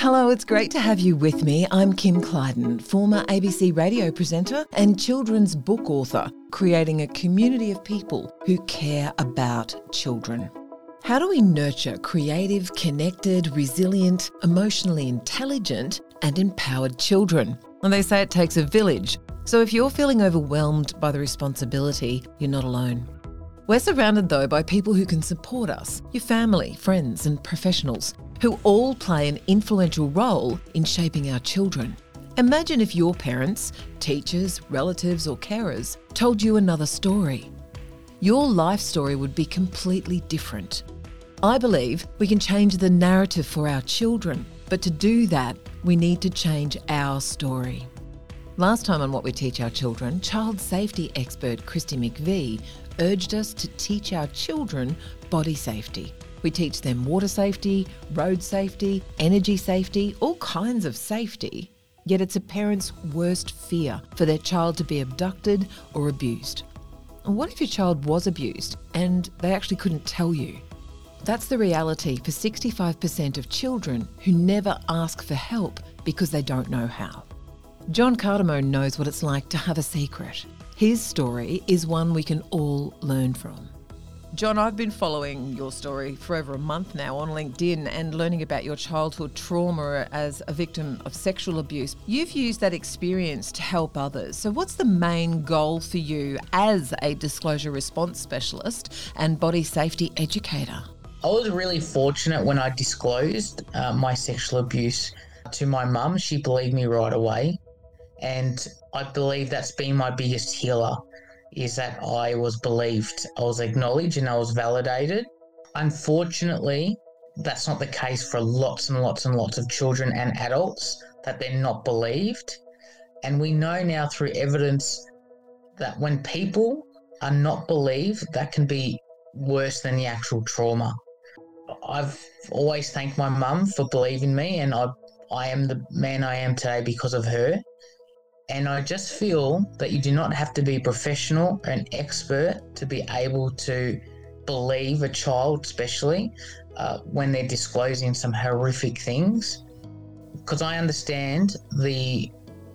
Hello, it's great to have you with me. I'm Kim Clyden, former ABC radio presenter and children's book author, creating a community of people who care about children. How do we nurture creative, connected, resilient, emotionally intelligent and empowered children? And they say it takes a village. So if you're feeling overwhelmed by the responsibility, you're not alone. We're surrounded, though, by people who can support us, your family, friends and professionals, who all play an influential role in shaping our children. Imagine if your parents, teachers, relatives or carers told you another story. Your life story would be completely different. I believe we can change the narrative for our children, but to do that, we need to change our story. Last time on What We Teach Our Children, child safety expert Christy McVie urged us to teach our children body safety. We teach them water safety, road safety, energy safety, all kinds of safety. Yet it's a parent's worst fear for their child to be abducted or abused. And what if your child was abused and they actually couldn't tell you? That's the reality for 65% of children who never ask for help because they don't know how. John Cardamone knows what it's like to have a secret. His story is one we can all learn from. John, I've been following your story for over a month now on LinkedIn and learning about your childhood trauma as a victim of sexual abuse. You've used that experience to help others. So what's the main goal for you as a disclosure response specialist and body safety educator? I was really fortunate when I disclosed my sexual abuse to my mum. She believed me right away. And I believe that's been my biggest healer, is that I was believed, I was acknowledged and I was validated. Unfortunately, that's not the case for lots and lots and lots of children and adults, that they're not believed. And we know now through evidence that when people are not believed, that can be worse than the actual trauma. I've always thanked my mum for believing me, and I am the man I am today because of her. And I just feel that you do not have to be a professional or an expert to be able to believe a child, especially when they're disclosing some horrific things. Because I understand the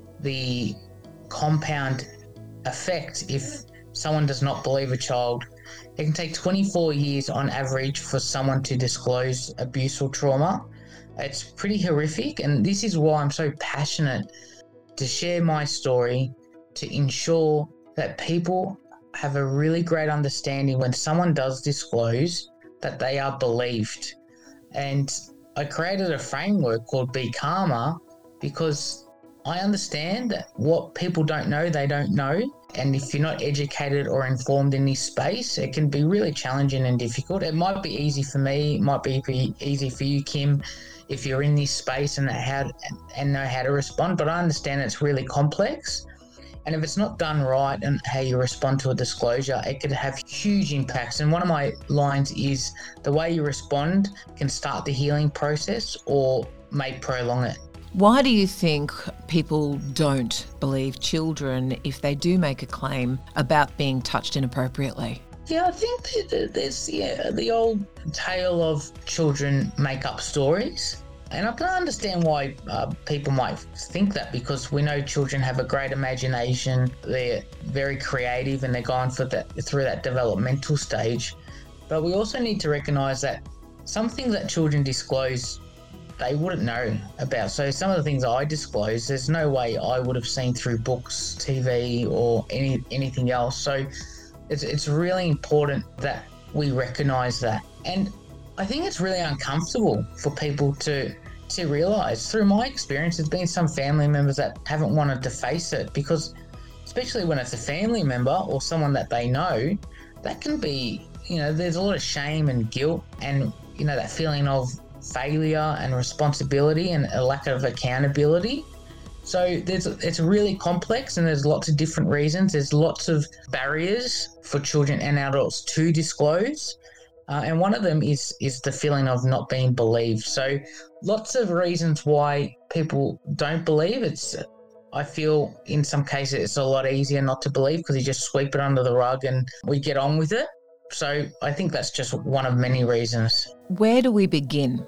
compound effect if someone does not believe a child. It can take 24 years on average for someone to disclose abuse or trauma. It's pretty horrific, and this is why I'm so passionate to share my story, to ensure that people have a really great understanding when someone does disclose that they are believed. And I created a framework called Be Calmer because I understand that what people don't know, they don't know. And if you're not educated or informed in this space, it can be really challenging and difficult. It might be easy for me, it might be easy for you, Kim, if you're in this space and know how to respond. But I understand it's really complex. And if it's not done right and how you respond to a disclosure, it could have huge impacts. And one of my lines is the way you respond can start the healing process or may prolong it. Why do you think people don't believe children if they do make a claim about being touched inappropriately? Yeah, I think there's the old tale of children make up stories. And I can understand why people might think that, because we know children have a great imagination, they're very creative and they're going through that developmental stage. But we also need to recognise that some things that children disclose, they wouldn't know about. So some of the things I disclose, there's no way I would have seen through books, TV or anything else. So it's really important that we recognise that. And I think it's really uncomfortable for people to realise. Through my experience, there's been some family members that haven't wanted to face it, because especially when it's a family member or someone that they know, that can be, there's a lot of shame and guilt and, that feeling of failure and responsibility and a lack of accountability. So it's really complex, and there's lots of different reasons. There's lots of barriers for children and adults to disclose. And one of them is the feeling of not being believed. So lots of reasons why people don't believe. I feel in some cases it's a lot easier not to believe because you just sweep it under the rug and we get on with it. So I think that's just one of many reasons. Where do we begin?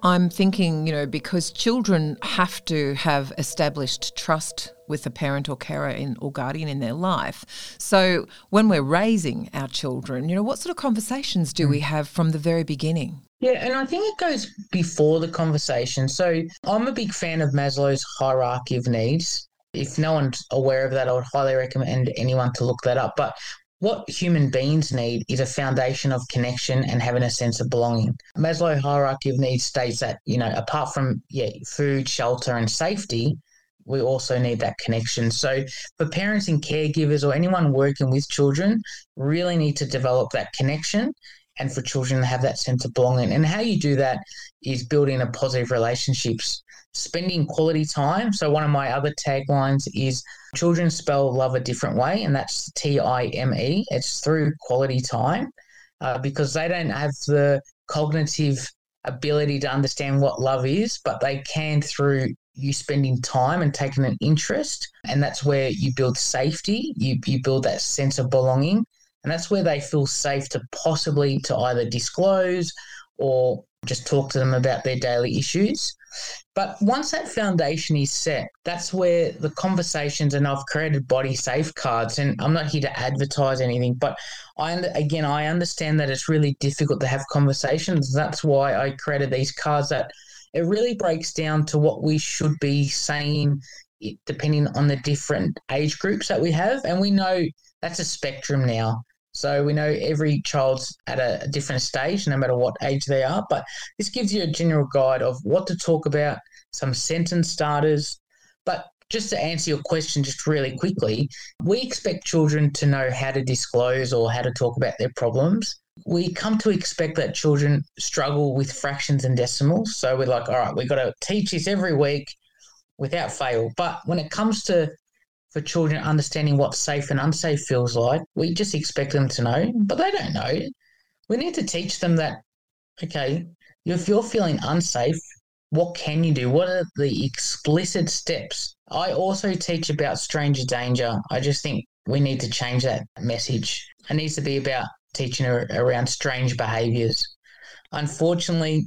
I'm thinking, because children have to have established trust with a parent or carer or guardian in their life. So when we're raising our children, what sort of conversations do we have from the very beginning? Yeah, and I think it goes before the conversation. So I'm a big fan of Maslow's hierarchy of needs. If no one's aware of that, I would highly recommend anyone to look that up. But what human beings need is a foundation of connection and having a sense of belonging. Maslow hierarchy of needs states that, apart from food, shelter, and safety, we also need that connection. So for parents and caregivers or anyone working with children, really need to develop that connection and for children to have that sense of belonging. And how you do that is building a positive relationships, spending quality time. So one of my other taglines is children spell love a different way, and that's TIME. It's through quality time because they don't have the cognitive ability to understand what love is, but they can through you spending time and taking an interest. And that's where you build safety, you build that sense of belonging. And that's where they feel safe to possibly to either disclose or just talk to them about their daily issues. But once that foundation is set, that's where the conversations, and I've created body safeguards, and I'm not here to advertise anything, but I understand that it's really difficult to have conversations. That's why I created these cards that it really breaks down to what we should be saying depending on the different age groups that we have. And we know that's a spectrum now. So we know every child's at a different stage, no matter what age they are. But this gives you a general guide of what to talk about, some sentence starters. But just to answer your question just really quickly, we expect children to know how to disclose or how to talk about their problems. We come to expect that children struggle with fractions and decimals. So we're like, all right, we've got to teach this every week without fail. But when it comes to for children understanding what safe and unsafe feels like, we just expect them to know, but they don't know. We need to teach them that, okay, if you're feeling unsafe, what can you do? What are the explicit steps? I also teach about stranger danger. I just think we need to change that message. It needs to be about teaching around strange behaviours. Unfortunately,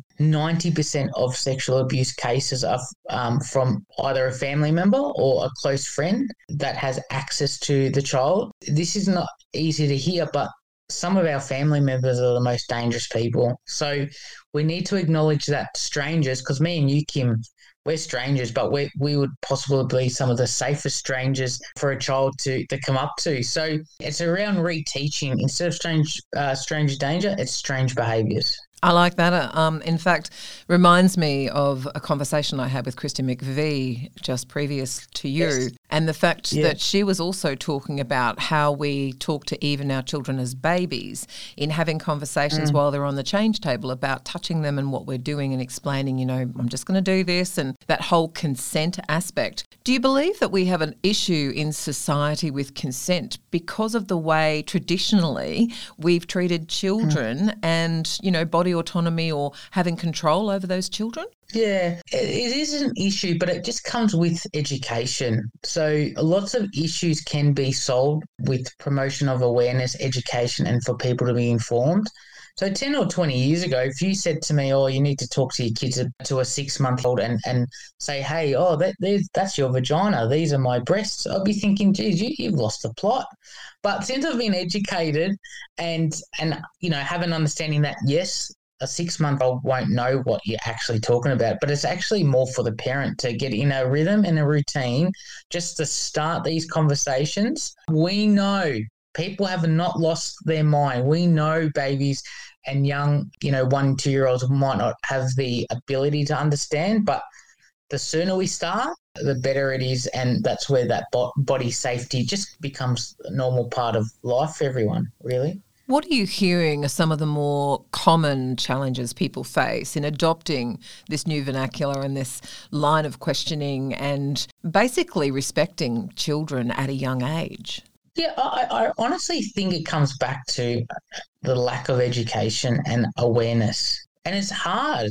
90% of sexual abuse cases are from either a family member or a close friend that has access to the child. This is not easy to hear, but some of our family members are the most dangerous people. So we need to acknowledge that strangers, because me and you, Kim, we're strangers, but we would possibly be some of the safest strangers for a child to come up to. So it's around reteaching. Instead of stranger danger, it's strange behaviours. I like that. In fact, reminds me of a conversation I had with Christy McVie just previous to you, yes. And the fact that she was also talking about how we talk to even our children as babies in having conversations while they're on the change table about touching them and what we're doing and explaining, I'm just going to do this, and that whole consent aspect. Do you believe that we have an issue in society with consent because of the way traditionally we've treated children and, body autonomy or having control over those children? Yeah, it is an issue, but it just comes with education. So lots of issues can be solved with promotion of awareness, education, and for people to be informed. So 10 or 20 years ago, if you said to me, you need to talk to your kids to a 6-month-old and say, hey, that's your vagina, these are my breasts, I'd be thinking, geez, you've lost the plot. But since I've been educated and have an understanding that, yes, a 6-month-old won't know what you're actually talking about, but it's actually more for the parent to get in a rhythm and a routine just to start these conversations. We know people have not lost their mind. We know babies and young, 1-2-year-olds might not have the ability to understand, but the sooner we start, the better it is, and that's where that body safety just becomes a normal part of life for everyone, really. What are you hearing are some of the more common challenges people face in adopting this new vernacular and this line of questioning and basically respecting children at a young age? Yeah, I honestly think it comes back to the lack of education and awareness. And it's hard.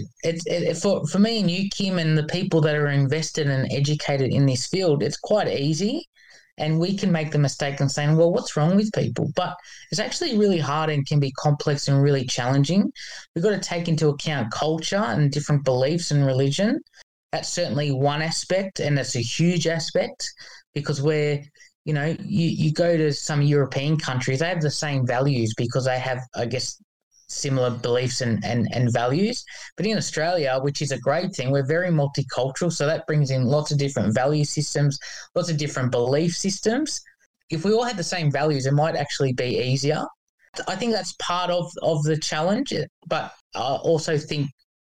For me and you, Kim, and the people that are invested and educated in this field, it's quite easy. And we can make the mistake of saying, well, what's wrong with people? But it's actually really hard and can be complex and really challenging. We've got to take into account culture and different beliefs and religion. That's certainly one aspect, and it's a huge aspect because you go to some European countries, they have the same values because they have, I guess, similar beliefs and values. But in Australia, which is a great thing, we're very multicultural. So that brings in lots of different value systems, lots of different belief systems. If we all had the same values, it might actually be easier. I think that's part of the challenge, but I also think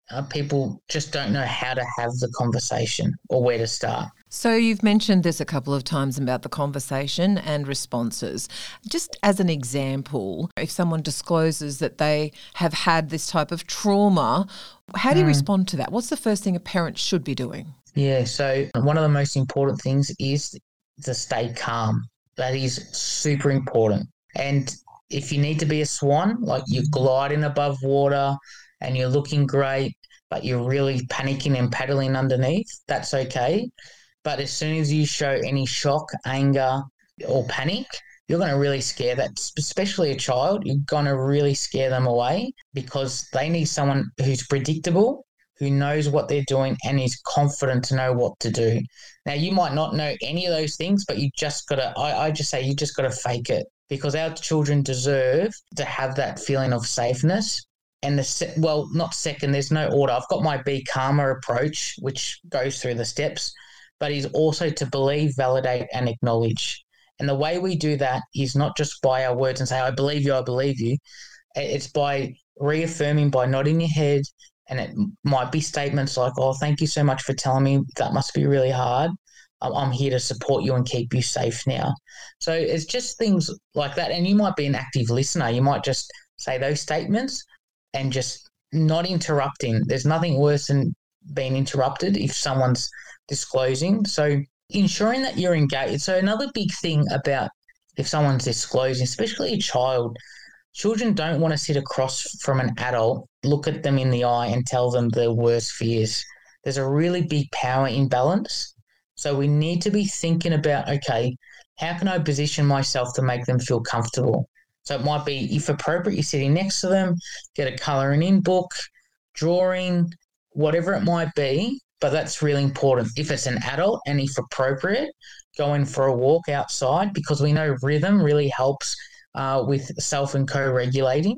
people just don't know how to have the conversation or where to start. So you've mentioned this a couple of times about the conversation and responses. Just as an example, if someone discloses that they have had this type of trauma, how do you respond to that? What's the first thing a parent should be doing? Yeah, so one of the most important things is to stay calm. That is super important. And if you need to be a swan, like you're gliding above water and you're looking great, but you're really panicking and paddling underneath, that's okay. But as soon as you show any shock, anger, or panic, you're going to really scare that, especially a child. You're going to really scare them away because they need someone who's predictable, who knows what they're doing and is confident to know what to do. Now, you might not know any of those things, but you just got to, I just say you just got to fake it because our children deserve to have that feeling of safeness. And not second, there's no order. I've got my Be Calmer approach, which goes through the steps, but is also to believe, validate, and acknowledge. And the way we do that is not just by our words and say, I believe you, I believe you. It's by reaffirming, by nodding your head. And it might be statements like, oh, thank you so much for telling me. That must be really hard. I'm here to support you and keep you safe now. So it's just things like that. And you might be an active listener. You might just say those statements and just not interrupting. There's nothing worse than being interrupted if someone's disclosing. So ensuring that you're engaged. So another big thing about if someone's disclosing, especially a child, children don't want to sit across from an adult, look at them in the eye and tell them their worst fears. There's a really big power imbalance. So we need to be thinking about, okay, how can I position myself to make them feel comfortable? So it might be, if appropriate, you're sitting next to them, get a colouring in book, drawing, whatever it might be, but that's really important. If it's an adult and if appropriate, going for a walk outside because we know rhythm really helps with self and co-regulating.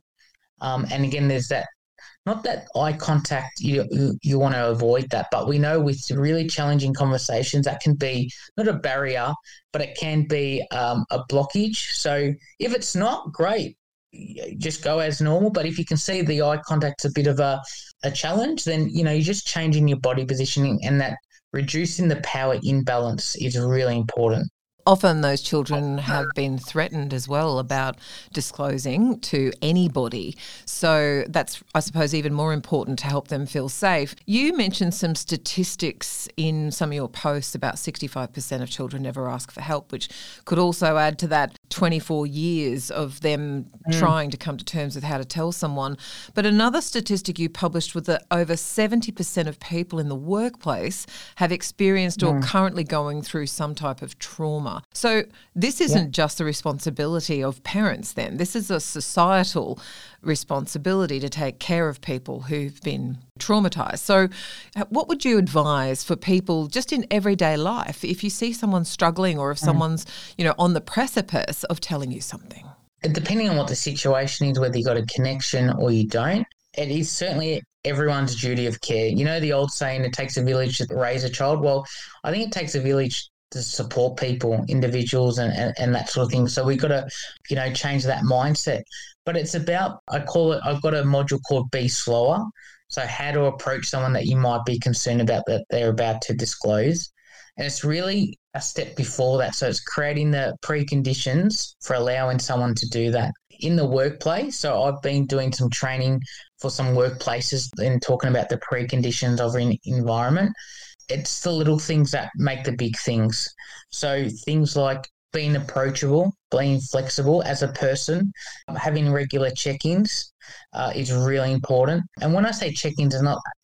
And again, there's that, not that eye contact, you want to avoid that, but we know with really challenging conversations that can be not a barrier, but it can be a blockage. So if it's not, great, just go as normal. But if you can see the eye contact's a bit of a challenge, then, you're just changing your body positioning, and that reducing the power imbalance is really important. Often those children have been threatened as well about disclosing to anybody. So that's, I suppose, even more important to help them feel safe. You mentioned some statistics in some of your posts about 65% of children never ask for help, which could also add to that 24 years of them trying to come to terms with how to tell someone. But another statistic you published was that over 70% of people in the workplace have experienced or currently going through some type of trauma. So this isn't just the responsibility of parents then. This is a societal responsibility to take care of people who've been traumatised. So what would you advise for people just in everyday life if you see someone struggling or if someone's, on the precipice of telling you something? Depending on what the situation is, whether you got a connection or you don't, it is certainly everyone's duty of care. You know the old saying, it takes a village to raise a child? Well, I think it takes a village to support people, individuals and that sort of thing. So we've got to, change that mindset. But it's about, I've got a module called Be Slower. So how to approach someone that you might be concerned about that they're about to disclose. And it's really a step before that. So it's creating the preconditions for allowing someone to do that. In the workplace, so I've been doing some training for some workplaces and talking about the preconditions of an environment. It's the little things that make the big things. So things like being approachable, being flexible as a person, having regular check-ins is really important. And when I say check-ins, it's not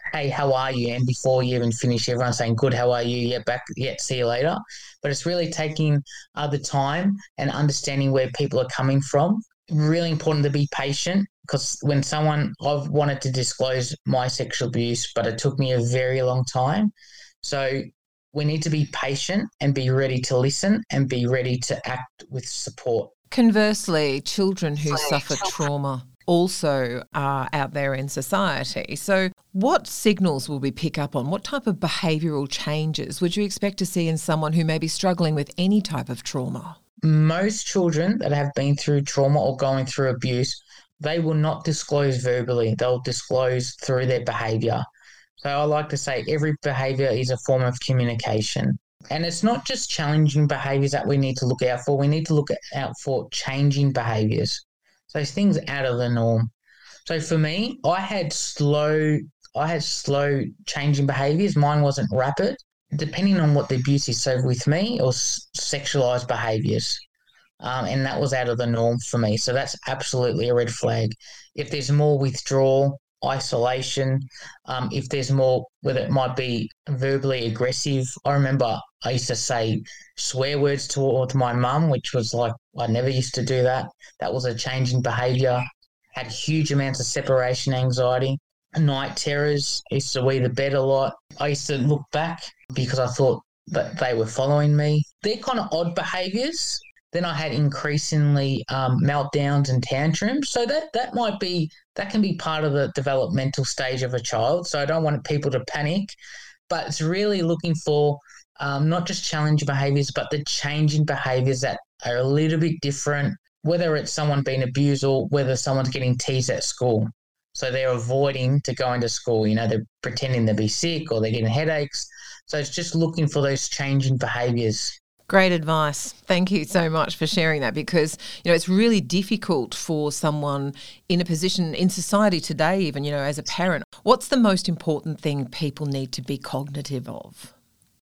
hey, how are you? And before you even finish, everyone's saying, good, how are you? Yeah, back, yeah, see you later. But it's really taking the time and understanding where people are coming from. Really important to be patient, because when I've wanted to disclose my sexual abuse, but it took me a very long time. So we need to be patient and be ready to listen and be ready to act with support. Conversely, children who suffer trauma also are out there in society. So what signals will we pick up on? What type of behavioural changes would you expect to see in someone who may be struggling with any type of trauma? Most children that have been through trauma or going through abuse, they will not disclose verbally. They'll disclose through their behaviour. So I like to say every behaviour is a form of communication. And it's not just challenging behaviours that we need to look out for. We need to look out for changing behaviours. So things out of the norm. So for me, I had slow changing behaviours. Mine wasn't rapid, depending on what the abuse is. So with me, it was sexualised behaviours. And that was out of the norm for me. So that's absolutely a red flag. If there's more withdrawal, isolation, if there's more, whether it might be verbally aggressive. I remember I used to say swear words towards my mum, which was like, I never used to do that. That was a change in behaviour. Had huge amounts of separation anxiety. Night terrors. I used to wee the bed a lot. I used to look back because I thought that they were following me. They're kind of odd behaviours. Then I had increasingly meltdowns and tantrums. So that can be part of the developmental stage of a child. So I don't want people to panic, but it's really looking for not just challenging behaviours, but the changing behaviours that are a little bit different, whether it's someone being abused or whether someone's getting teased at school. So they're avoiding to go into school. They're pretending to be sick or they're getting headaches. So it's just looking for those changing behaviours. Great advice. Thank you so much for sharing that, because, it's really difficult for someone in a position in society today, even, as a parent. What's the most important thing people need to be cognitive of?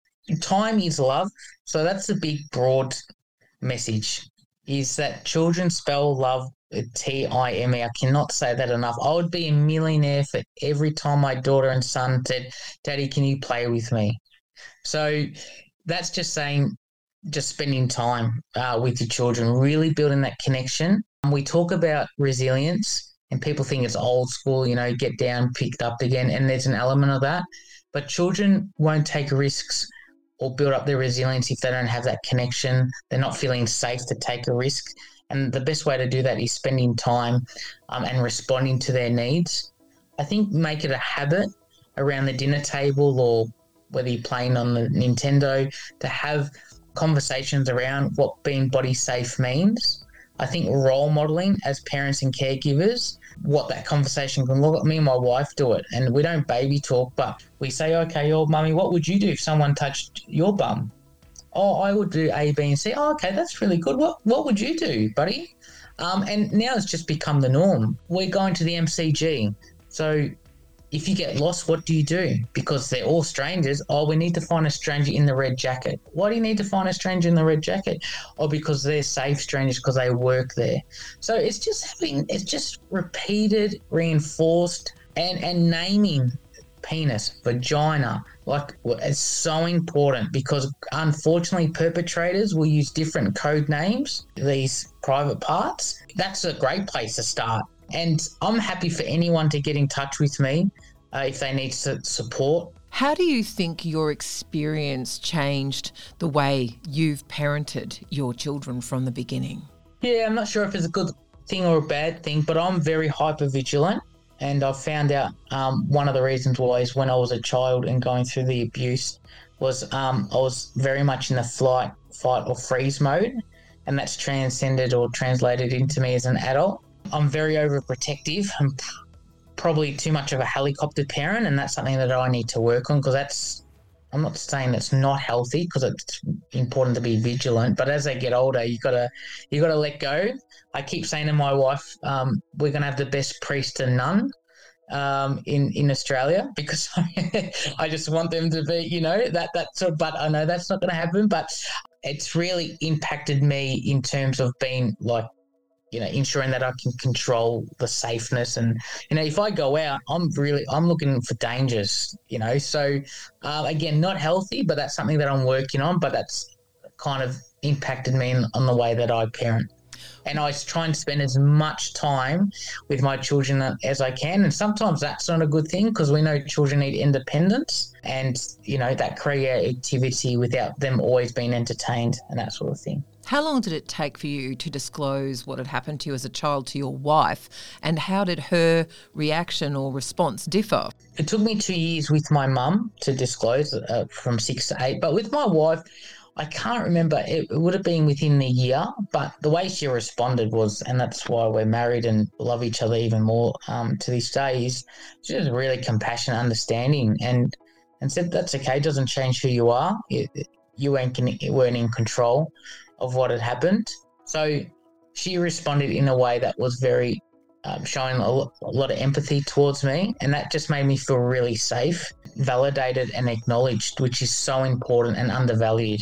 Time is love. So that's the big, broad message, is that children spell love T-I-M-E. I cannot say that enough. I would be a millionaire for every time my daughter and son said, Daddy, can you play with me? So that's just saying, just spending time with your children, really building that connection. We talk about resilience and people think it's old school, get down, picked up again, and there's an element of that. But children won't take risks or build up their resilience if they don't have that connection. They're not feeling safe to take a risk. And the best way to do that is spending time and responding to their needs. I think make it a habit around the dinner table, or whether you're playing on the Nintendo, to have conversations around what being body safe means. I think role modeling as parents and caregivers, what that conversation can look like. Me and my wife do it, and we don't baby talk, but we say, okay, your mummy, what would you do if someone touched your bum? Oh, I would do A, B, and C. Oh, okay, that's really good. What would you do, buddy? And now it's just become the norm. We're going to the MCG. So if you get lost, what do you do? Because they're all strangers. Oh, we need to find a stranger in the red jacket. Why do you need to find a stranger in the red jacket? Oh, because they're safe strangers because they work there. So it's just repeated, reinforced, and naming penis, vagina. It's so important, because unfortunately perpetrators will use different code names, these private parts. That's a great place to start. And I'm happy for anyone to get in touch with me if they need support. How do you think your experience changed the way you've parented your children from the beginning? Yeah, I'm not sure if it's a good thing or a bad thing, but I'm very hypervigilant. And I found out one of the reasons why is when I was a child and going through the abuse was I was very much in the flight, fight or freeze mode. And that's transcended or translated into me as an adult. I'm very overprotective. I'm probably too much of a helicopter parent, and that's something that I need to work on, because I'm not saying that's not healthy, because it's important to be vigilant, but as they get older, you gotta let go. I keep saying to my wife, we're gonna have the best priest and nun in Australia, because I just want them to be, but I know that's not going to happen. But it's really impacted me in terms of being like ensuring that I can control the safeness. And, if I go out, I'm looking for dangers, So, again, not healthy, but that's something that I'm working on, but that's kind of impacted me on the way that I parent. And I try and spend as much time with my children as I can. And sometimes that's not a good thing because we know children need independence and, that creativity without them always being entertained and that sort of thing. How long did it take for you to disclose what had happened to you as a child to your wife, and how did her reaction or response differ? It took me 2 years with my mum to disclose, from 6 to 8. But with my wife, I can't remember. It would have been within the year, but the way she responded was, and that's why we're married and love each other even more to this day, is she was really compassionate, understanding, and said, that's okay, it doesn't change who you are. You weren't in control of what had happened. So she responded in a way that was very showing a lot of empathy towards me, and that just made me feel really safe, validated and acknowledged, which is so important and undervalued.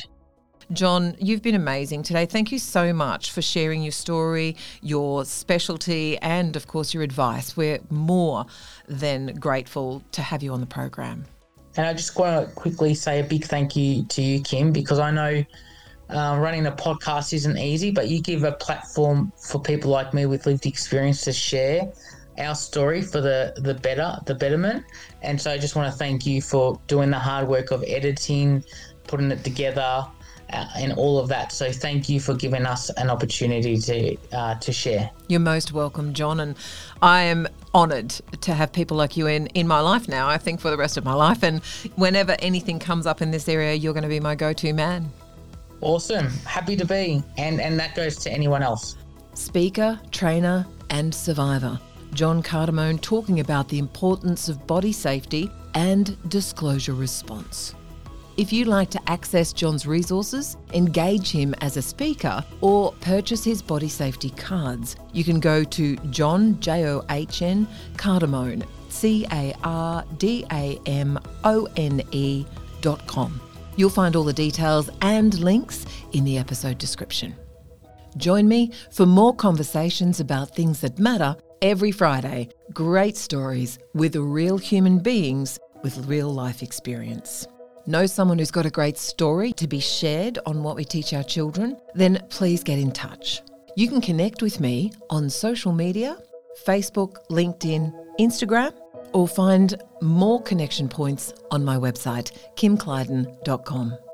John, you've been amazing today. Thank you so much for sharing your story, your specialty, and of course your advice. We're more than grateful to have you on the program. And I just want to quickly say a big thank you to you, Kim, because I know running a podcast isn't easy, but you give a platform for people like me with lived experience to share our story for the betterment. And so I just want to thank you for doing the hard work of editing, putting it together, and all of that. So thank you for giving us an opportunity to share. You're most welcome, John, and I am honoured to have people like you in my life now, I think for the rest of my life. And whenever anything comes up in this area, you're going to be my go-to man. Awesome. Happy to be. And that goes to anyone else. Speaker, trainer and survivor, John Cardamone, talking about the importance of body safety and disclosure response. If you'd like to access John's resources, engage him as a speaker, or purchase his body safety cards, you can go to John, John Cardamone, CARDAMONE.com. You'll find all the details and links in the episode description. Join me for more conversations about things that matter every Friday. Great stories with real human beings with real life experience. Know someone who's got a great story to be shared on what we teach our children? Then please get in touch. You can connect with me on social media, Facebook, LinkedIn, Instagram, or find more connection points on my website, kimclyden.com.